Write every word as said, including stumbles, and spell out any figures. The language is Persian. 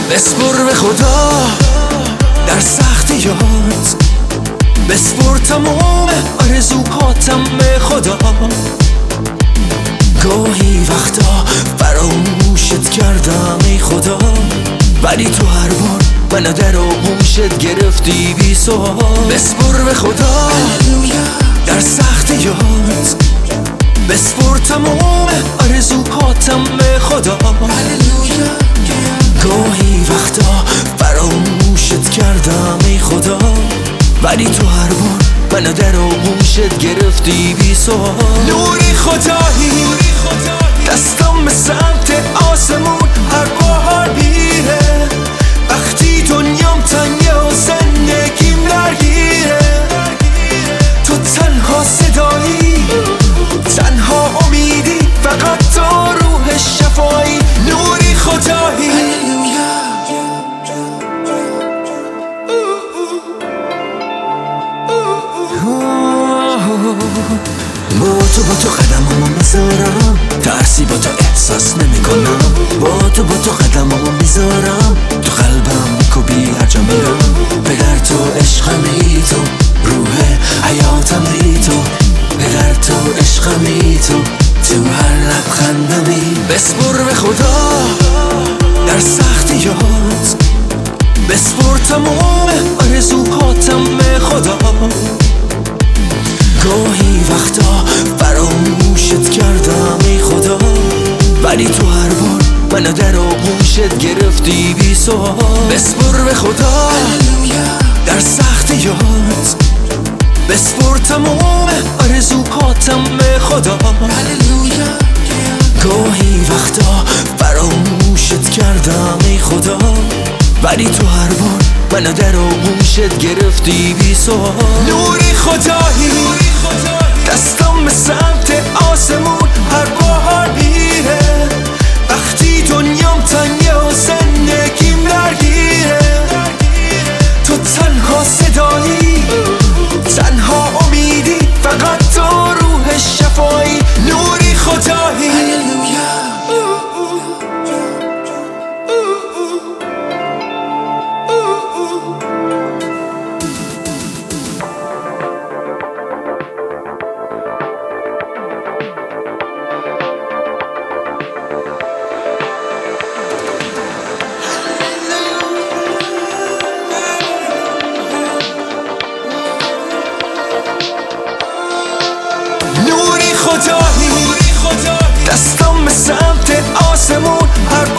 بسپر به خدا در سختیات، بسپر تمام آرزوهاتم به خدا. گاهی وقتا فراموشت کردم ای خدا، ولی تو هر بار منو در آغوشت گرفتی بی سوال. بسپر به خدا در سختیات، بسپر تمام آرزوهاتم به خدا. گاهی وقتا فراموشت کردم ای خدا، ولی تو هر بار منو در آغوشت گرفتی بی سوال. نوری خدایی دستم به سمت آسمون هر بار میره، وقتی دنیام تنگه و زندگیم درگیره. تو تنها صدایی، تنها امیدی، فقط تو روح شفایی. نوری خدایی با تو با تو قدمامو میذارم، ترسی با تو احساس نمی کنم. با تو با تو قدمامو میذارم، تو قلبم میکوبی هر جا میرم. پدر تو عشقمی، تو روح حیاتمی، تو پدر تو عشقمی، تو تو هر لبخندمی. بسپر به خدا در سختیات، بسپر تمام آرزوهاتم به خدا. گاهی وقتا فراموشت کردم ای خدا، ولی تو هر بار منو در آغوشت گرفتی بی سوال. بسپر به خدا در سختیات، بسپر تمام آرزوهاتم به خدا. گاهی وقتا فراموشت کردم ای خدا، ولی تو هر بار منو در آغوشت گرفتی بی سوال. نوری خدایی دستم به سمت آسمون هر بار میره، وقتی دنیام تنگه و زندگیم درگیره. تو تنها صدایی، تنها امیدی، فقط تو روح شفایی. نوری خدایی دستم به سمت آسمون هر